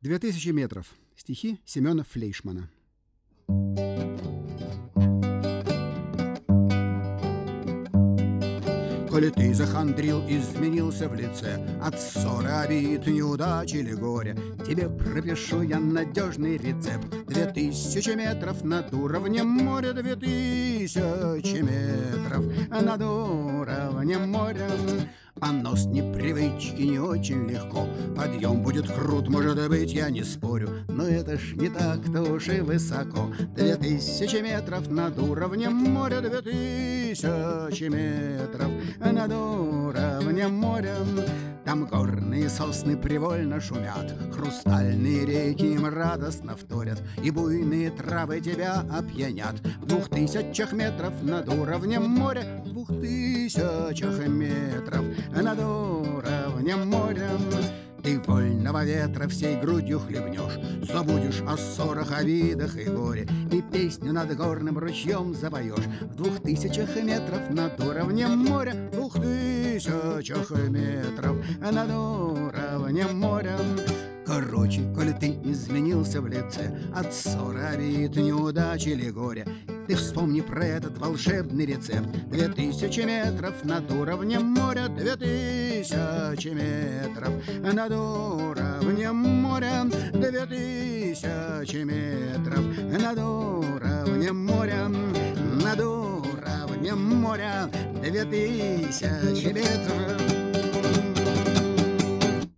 2000 метров. Стихи Семена Флейшмана. Коли ты захандрил, изменился в лице от ссоры, обид, неудачи или горя, тебе пропишу я надежный рецепт. 2000 метров над уровнем моря, 2000 метров над уровнем моря. Оно с непривычки не очень легко, подъем будет крут, может быть, я не спорю, но это ж не так-то уж и высоко. 2000 метров над уровнем моря, 2000 метров над уровнем моря. Там горные сосны привольно шумят, хрустальные реки им радостно вторят, и буйные травы тебя опьянят. 2000 метров над уровнем моря, 2000 метров над уровнем моря. Ты вольного ветра всей грудью хлебнешь, забудешь о ссорах, обидах и горе, и песню над горным ручьем запоешь. В 2000 метров над уровнем моря, 2000 метров над уровнем моря. Короче, коли ты изменился в лице от ссоры, обид, неудачи или горя, ты вспомни про этот волшебный рецепт. 2000 метров над уровнем моря, 2000 метров над уровнем моря, 2000 метров над уровнем моря, над уровнем моря, 2000 метров.